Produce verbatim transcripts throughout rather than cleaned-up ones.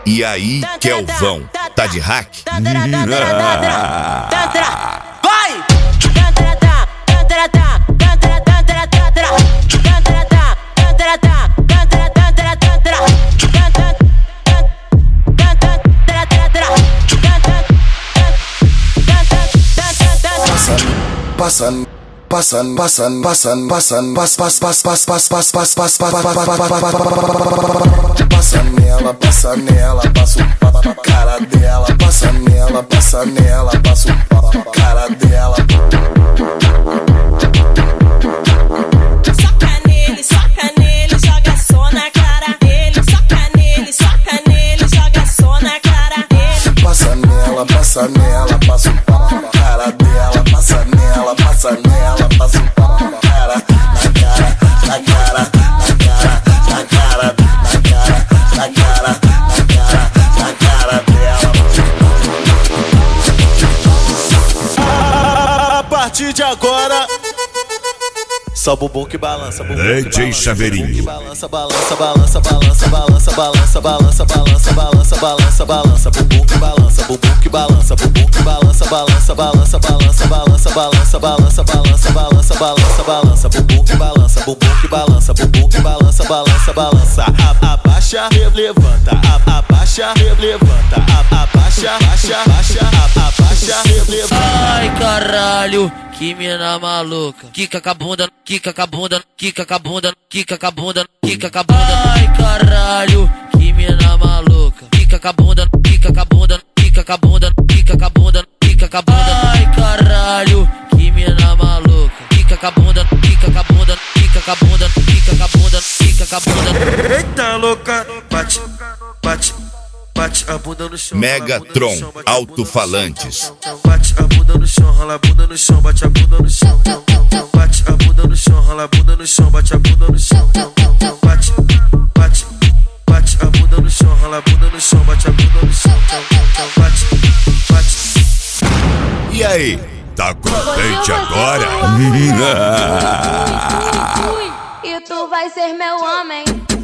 E aí, Kelvão, tá de hack? Vai! Passando, passando, passando, passando, passando, pass, pass, pass, pass, pass, pass, pass, pass, passa nela, passa nela, passa o cara dela, passa nela, passa nela, passa o cara dela. Soca nele, soca nele, joga só na cara dele. Soca nele, soca nele, joga só na cara dele. Passa nela, passa nela, passa o cara dela, passa nela, passa nela, passa o cara na cara, na cara, na cara, na cara, na cara, na cara, na cara, na cara dela. A partir de agora, só bumbum que balança, bumbum D J que balança, Chaveirinho. que balança, balança, balança, balança, balança, balança, balança, balança, balança, balança, balança, bumbum que balança, bumbum que balança, bumbum que balança, balança, balança, balança, balança, balança, balança, balança, balança, balança, balança, bumbum que balança, bumbum que balança, bumbum que balança, balança, balança, abaixa, levanta, abaixa, levanta, abaixa, baixa, baixa, abaixa, levanta. Ai caralho, que mina maluca. Quica com a bunda, quica com a bunda, quica com a bunda, quica com a bunda, quica com a bunda. Ai caralho, que mina maluca. Quica com a bunda, quica com a bunda, quica com a bunda, quica com a bunda, quica com a bunda. Ai caralho, que mina maluca. Quica com a bunda, quica com a bunda, quica com a bunda, quica com a bunda, quica com a bunda. Eita louca, bate, bate, bate a bunda no chão. Megatron, alto-falantes. Bate a bunda no chão, rola a bunda no chão, bate a bunda no chão. Bate a bunda no chão, rola a bunda no chão, bate a bunda no chão. Bate, bate, bate a bunda no chão, rola a bunda no chão, bate a bunda no chão. Bate, bate. E aí, tá contente agora? E tu vai ser meu homem.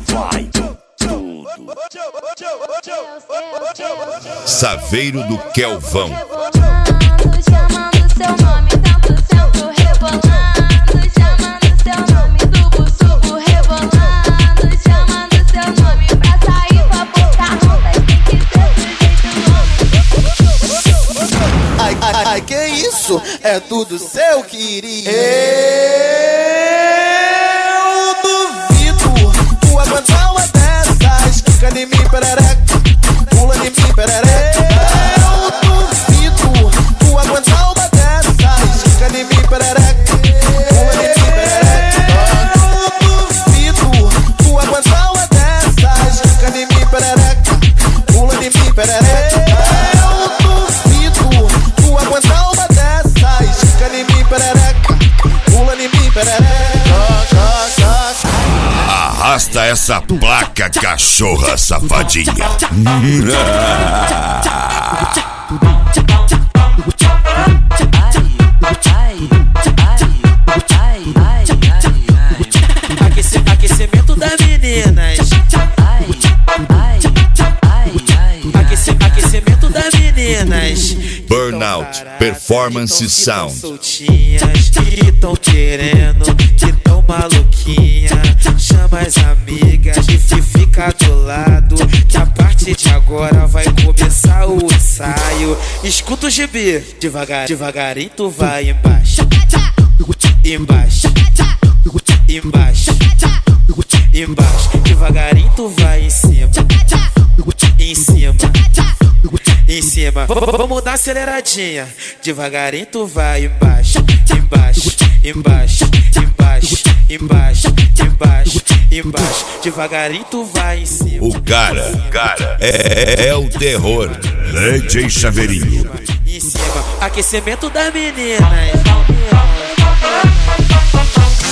Saveiro do Kelvão. Rebolando, chamando seu nome, tanto centro rebolando, chamando seu nome, subo, subo, rebolando, chamando seu nome, pra sair pra botar rondas, tem que ser do jeito homem. Ai, ai, ai, que isso? É tudo seu, queria. Eu duvido tu aguentar uma dessas. Fica em mim, perereca, pula em mim, perereca. Eu duvido tu aguentar uma dessas. Fica em mim, perereca, pula em mim, perereca. Eu duvido tu aguentar uma dessas. Fica em mim, perereca, pula em mim, perereca. Eu duvido tu aguentar uma dessas. Fica em mim, perereca, pula em mim, perereca. Arrasta essa placa, cachorra safadinha. Aquecimento das meninas. Aquecimento das meninas. Burnout, Performance Sound. Soltinhas que tão querendo, que tão maluquinha. Chama as amigas e fica do lado, que a partir de agora vai começar o ensaio. Escuta o gibi, devagar, devagarinho tu vai embaixo, embaixo, embaixo, embaixo. Devagarinho tu vai em cima, em cima, em cima. Vamos dar aceleradinha. Devagarinho tu vai embaixo, embaixo, embaixo, embaixo, embaixo, embaixo, embaixo. Devagarinho tu vai em cima. O cara, cara, é, é o terror. D J Chaveirinho. Em cima, aquecimento das meninas.